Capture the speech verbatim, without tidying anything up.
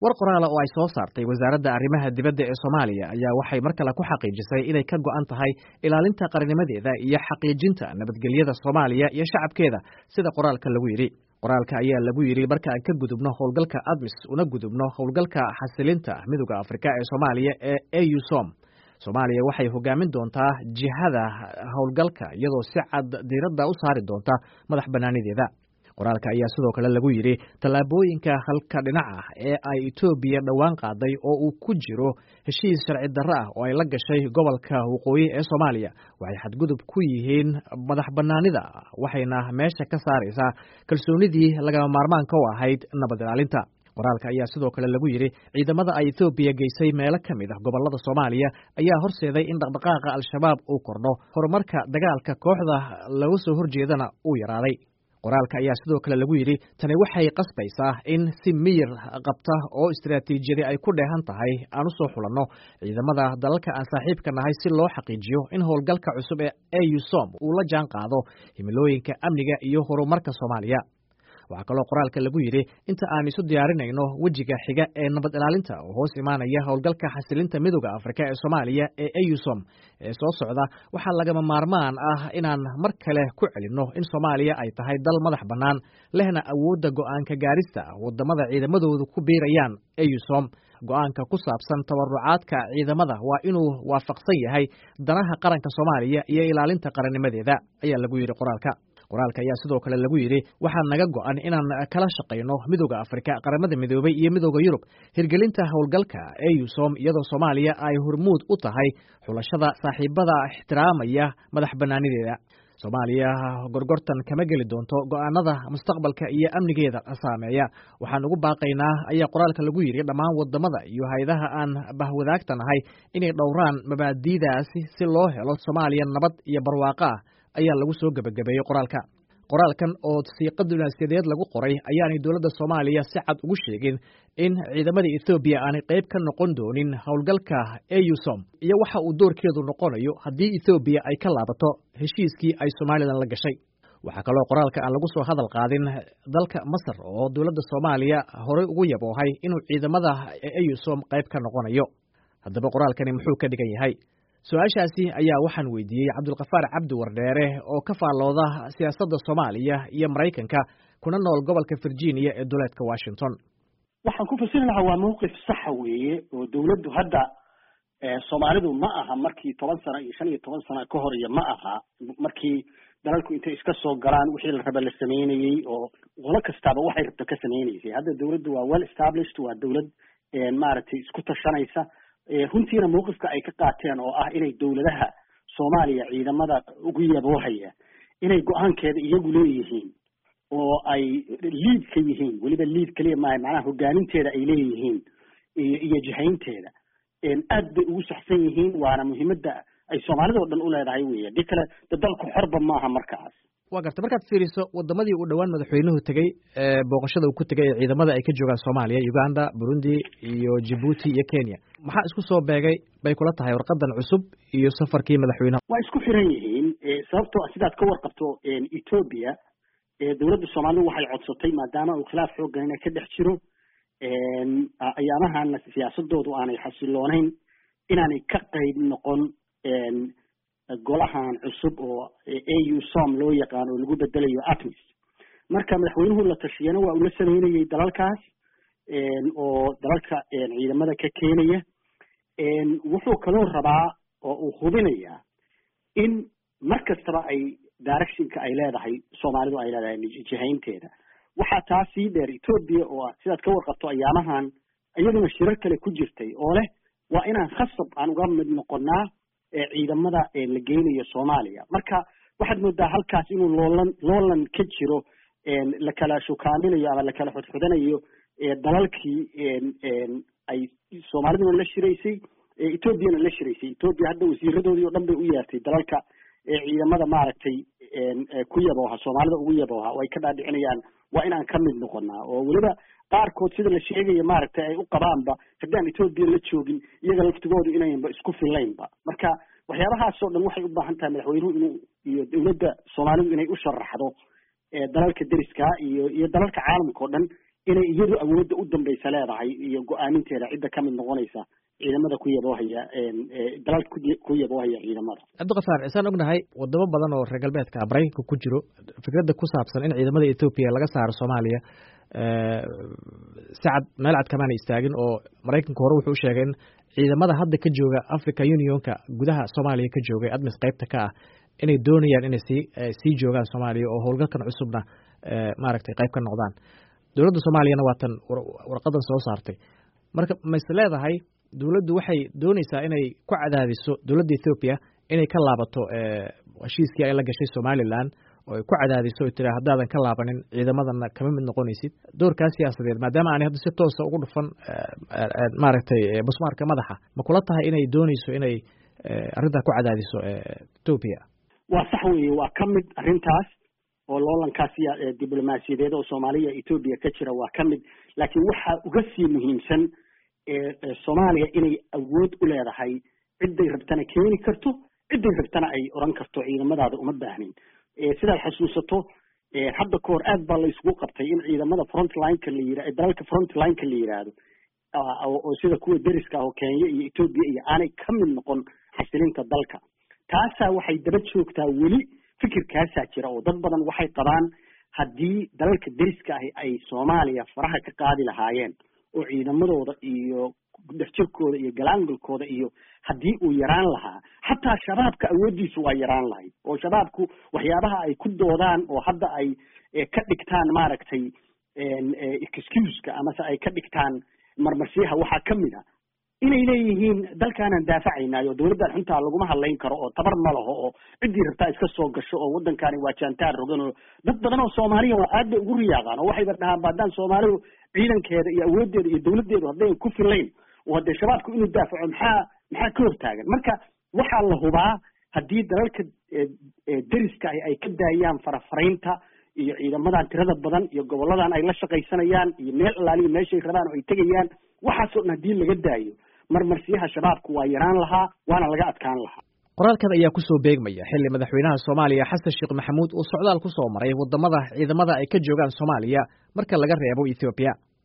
war qoraal oo ay soo saartay wasaaradda arrimaha dibadda ee Soomaaliya ayaa waxay mar kale ku xaqiijisay inay ka go'an tahay ilaalinta qarannimadeeda iyo xaqiijinta nabadgelyada Soomaaliya iyo shacabkeeda sida qoraalka lagu yiri. qoraalka ayaa lagu yiri marka aan ka gudubno howlgalka ADMIS una gudubno howlgalka xasilinta midowga Afrika ee Soomaaliya ee AUSOM. Soomaaliya waxay hogaamin doontaa jihada howlgalka iyadoo si cad diiradda u saari doonta madax banaanideeda. qoraalka ayaa sidoo kale lagu yiri talaabooyinka halka dhinaca ah ee ay Itoobiya dhawaan qaaday oo uu ku jiro heshiis sharci darro ah oo ay la gashay gobolka waqooyi ee Soomaaliya waxay xadgudub ku yihiin madax banaanida waxayna meesha ka saaraysaa kalsoonidii laga maarmaanka u ahayd nabad ilaalinta. qoraalka ayaa sidoo kale lagu yiri ciidamada ay Itoobiya geysay meelo ka mid ah gobolada Soomaaliya ayaa horseeday in dhaqdhaqaaqa al-shabaab uu kordho horumarka dagaalka kooxda lagu soo horjeedana uu yaraaday. qoraalka ayaa sidoo kale lagu yiri tani waxay qasbaysaa in si miyir qabta oo istiraatiijiyada ay ku dheehan tahay aan u soo xulanno ciidamada dalalka aan saaxiibka nahay si loo xaqiijiyo in howlgalka cusub ee AUSOM uu la jaan qaado himilooyinka amniga iyo horumarka Soomaaliya. waxaa kaloo qoraalka lagu yiri inta aan isu diyaarinayno wejiga xiga ee nabad ilaalinta oo hoos imaanaya howlgalka xasilinta midowga Afrika ee Soomaaliya ee AUSOM ee soo socda waxaa lagama maarmaan ah inaan mar kale ku celinno in Soomaaliya ay tahay dal madax bannaan lehna awoodda go'aanka gaarista wadamada ciidamadoodu ku biirayaan AUSOM. go'aanka ku saabsan tabarucaadka ciidamada waa inuu waafaqsan yahay danaha qaranka Soomaaliya iyo ilaalinta qarannimadeeda ayaa lagu yiri qoraalka. qoraalka ayaa sidoo kale lagu yiri waxaa naga go'an inaan kala shaqeyno midowga Afrika, qaramada midoobay iyo midowga Yurub hirgelinta howlgalka AUSOM iyadoo Soomaaliya ay hormuud u tahay xulashada saaxiibada ixtiraamaya madax banaanideeda. Soomaaliya gorgortan kama geli doonto go'aanada mustaqbalka iyo amnigeeda saameeya. waxaan ugu baaqaynaa ayaa qoraalka lagu yiri dhammaan wadamada iyo hay'adaha aan bahwadaagtanahay inay dhowraan mabaadi'daasi si loo helo Soomaaliya nabad iyo barwaaqo ah ayaa lagu soo gabagabeeyay qoraalka. qoraalkan oo siiqad diblomaasiyadeed lagu qoray ayaanay dowladda Soomaaliya si cad ugu sheegin in ciidamada Itoobiya aanay qayb ka noqon doonin howlgalka AUSOM iyo waxa uu doorkeedu noqonayo haddii Itoobiya ay ka laabato heshiiskii ay Soomaaliland la gashay. waxaa kaloo qoraalka aan lagu soo hadal qaadin dalka Masar oo dowladda Soomaaliya horey ugu yaboohay inuu ciidamada AUSOM qayb ka noqonayo. haddaba qoraalkani muxuu ka dhigan yahay? su-aashaasi ayaa waxaan weydiiyey Cabdulqafaar Cabdi Wardheere oo ka faallooda siyaasadda Soomaaliya iyo Maraykanka kuna nool gobolka Virginia ee duleedka Washington. waxaan ku fasirin lahaa waa mowqif sax weeye oo dawladdu hadda Soomaalidu ma aha markii toban sano iyo shan iyo toban sano ka hor iyo ma aha markii dalalku intay iska soo galaan wixii la raba la sameynayay oo qolo kastaaba waxay rabto ka sameynaysay. hadda dawladdu waa well established, waa dawlad maaragtay isku tashanaysa runtiina mowqifka ay ka qaateen oo ah inay dawladaha Soomaaliya ciidamada ugu yaboohaya inay go'aankeeda iyagu leeyihiin oo ay lead ka yihiin, weliba lead kaliya maaha macnaha hogaaminteeda ay leeyihiin iyo jihaynteeda aad bay ugu saxsan yihiin. waana muhiimadda ay Soomaalida oo dhan u leedahay weeye. hadii kale dalku xorba maaha markaas. waa garta markaad fiiriso wadamadii uu dhawaan madaxweynuhu tagay ee booqashada uu ku tagay ee ciidamada ay ka joogaan Soomaaliya, Uganda, Burundi iyo Djibouti iyo Kenya, maxaa isku soo beegay bay kula tahay warqadan cusub iyo safarkii madaxweynaha? waa isku xiran yihiin sababtoo sidaad ka warqabto Ethiopia ee dawladda Soomaaliya waxay codsatay maadaama uu khilaaf xooggan ka dhex jiro ayaamahan siyaasadoodu aanay xasiloonayn inaanay ka qayb noqon golahan cusub oo AUSOM loo yaqaan oo lagu bedelayo ADMIS. marka madaxweynuhu la tashiyana waa uu la sameynayay dalalkaas oo dalalka ciidamada ka keenaya. wuxuu kaloo rabaa oo uu hubinayaa in mar kastaba ay directionka ay leedahay Soomaalidu ay leedahay jihaynteeda. waxaa taas sii dheer Ethiopia oo sidaad ka warqabto ayaamahan iyaduna shirar kale ku jirtay oo leh waa inaan khasab aan uga mid noqonnaa ciidamada la geynayo Soomaaliya. marka waxaad moodaa halkaas inuu loolan loolan ka jiro la kala shukaaminayo ama la kala xudxudanayo dalalkii ay Soomaaliduna la shiraysay Ethiopiana la shiraysay. Ethiopia hadda wasiiradoodii oo dhan bay u yeertay dalalka ciidamada maaragtay ku yabooha Soomaalida ugu yabooha oo ay ka dhaadhicinayaan waa inaan ka mid noqonnaa oo weliba qaarkood sida la sheegayo maaragtay ay u qabaanba haddaan Ethiopia la joogin iyaga laftigoodu inaynba isku fillaynba. marka waxyaabahaas oo dhan waxay u baahan tahay madaxweynuhu inuu iyo dawladda Soomaalidu inay u sharaxdo dalalka deriska iyo iyo dalalka caalamka oo dhan inay iyadu awoodda u dambaysa leedahay iyo go-aaminteeda cidda ka mid noqonaysa ciidamada ku yaboohaya dalalka ku yaboohaya ciidamada. cabdiqafaar isaan ognahay wadamo badan oo reer galbeedka maraykanka ku jiro fikradda ku saabsan in ciidamada Ethiopia laga saaro Soomaaliya sacad meel cad kamaana istaagin oo maraykanka hore wuxuu sheegay in ciidamada hadda ka jooga Africa Unionka gudaha Soomaaliya ka joogay admis qaybta ka ah inay doonayaan inay sii sii joogaan Soomaaliya oo howlgalkan cusubna maaragtay qayb ka noqdaan. dowladda Soomaaliyana waa tan warqadan soo saartay. marka ma is leedahay dowladdu waxay doonaysaa inay ku cadaadiso dowladda Ethiopia inay ka laabato heshiiskii ay la gashay Somaliland oo ay ku cadaadiso oo tira haddaadan ka laabanin ciidamadana kama mid noqonaysid doorkaas siyaasadeed maadaama aan hadda si toos ah ugu dhufan maaragtay busmaarka madaxa ma kula tahay inay doonayso inay arrinta ku cadaadiso Ethiopia? waa sax weeye waa ka mid arrintaas oo loolankaas diblomaasiyadeed oo Soomaaliya Ethiopia ka jira waa ka mid laakiin waxa uga sii muhiimsan ee Soomaaliya inay awood u leedahay ciday rabtana keeni karto ciday rabtana ay oran karto ciidamadaada uma baahnin ee sida xasuusato ee hadda koor aad baa la isugu qabtay in ciidamada front line ka la yiraahdo dalalka front line ka la yiraahdo oo sida kuwa deriska oo Kenya iyo Ethiopia iyo aanay ka mid noqon xasilinta dalka taasa waxay daba joogtaa weli fikirkaasa jira oo dad badan waxay qabaan haddii dalalka deriska ah ay Soomaaliya faraha ka qaadi lahaayeen oo ciidamadooda iyo dafjarkooda iyo galaangalkooda iyo haddii uu yaraan lahaa xataa shabaabka awoodiisu waa yaraan lahayd oo shabaabku waxyaabaha ay ku doodaan oo hadda ay ka dhigtaan maaragtay excuse-ka amase ay ka dhigtaan marmarsiyaha waxaa ka mid a inay leeyihiin dalkaanaan daafacaynaayo dowladdan xuntaa laguma hadlayn karo oo tabar ma laho oo ciddii rabtaa iska soo gasho oo waddankaani waa jaantaar rogan oo dad badan oo Soomaaliya waa aad bay ugu riyaaqaan oo waxayba dhahaan baadaan Soomaalidu ciidankeeda iyo awooddeeda iyo dowladdeedu hadday ku filayn oo hadday shabaabku inuu daafaco maxaa maxaa ka hortaagan marka waxaa la hubaa haddii dalalka deriska ay ka daayaan farafaraynta iyo ciidamadan tirada badan iyo goboladan ay la shaqaysanayaan iyo meel alaaliya meeshay rabaan oo ay tegayaan waxaasoo dhan haddii laga daayo marmarsiyaha shabaabku waa yaraan lahaa waana laga adkaan lahaa. qoraalkan ayaa ku soo beegmaya xilli madaxweynaha Soomaaliya Xasan Sheekh Maxamuud uu socdaal ku soo maray wadamada ciidamada ay ka joogaan Soomaaliya marka laga reebo Ethiopia.